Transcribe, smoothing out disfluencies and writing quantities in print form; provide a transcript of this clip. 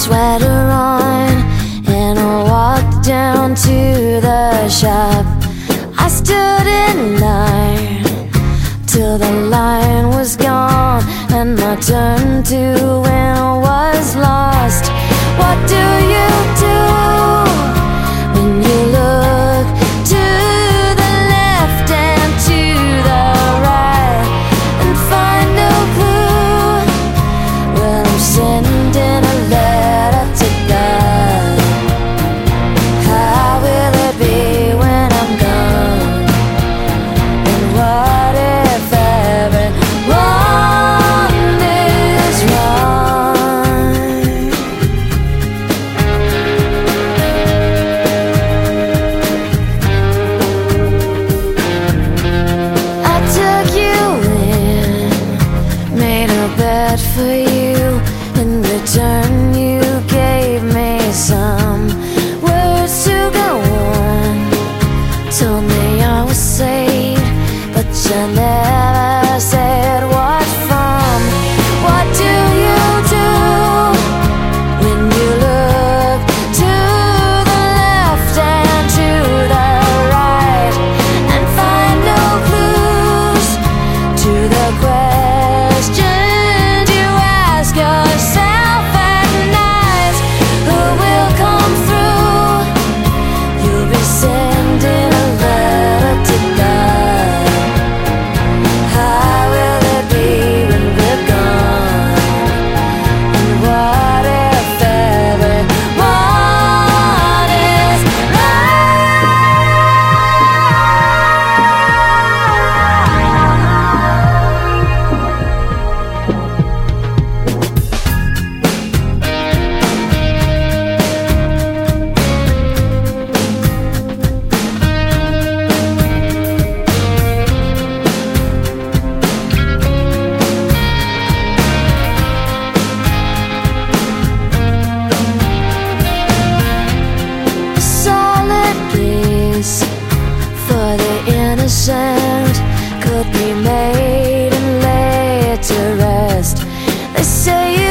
sweater on and I walked down to the shop. I stood in line till the line was gone and my turn to win was lost. What do you do when you look to the left and to the right and find no clue? Well, I'm sending a letter to God. How will it be when I'm gone? And what if everyone is wrong? I took you in, made a bed for you. In return you gave me some words to go on. Told me I was saved, but you never said what from. What do you do when you look to the left and to the right and find no clues to the questions you ask yourself at night? Who will come through? You'll be sending a letter to God. How will it be when we're gone? And what if everyone is solid peace for the innocent could be made and laid to rest. They say you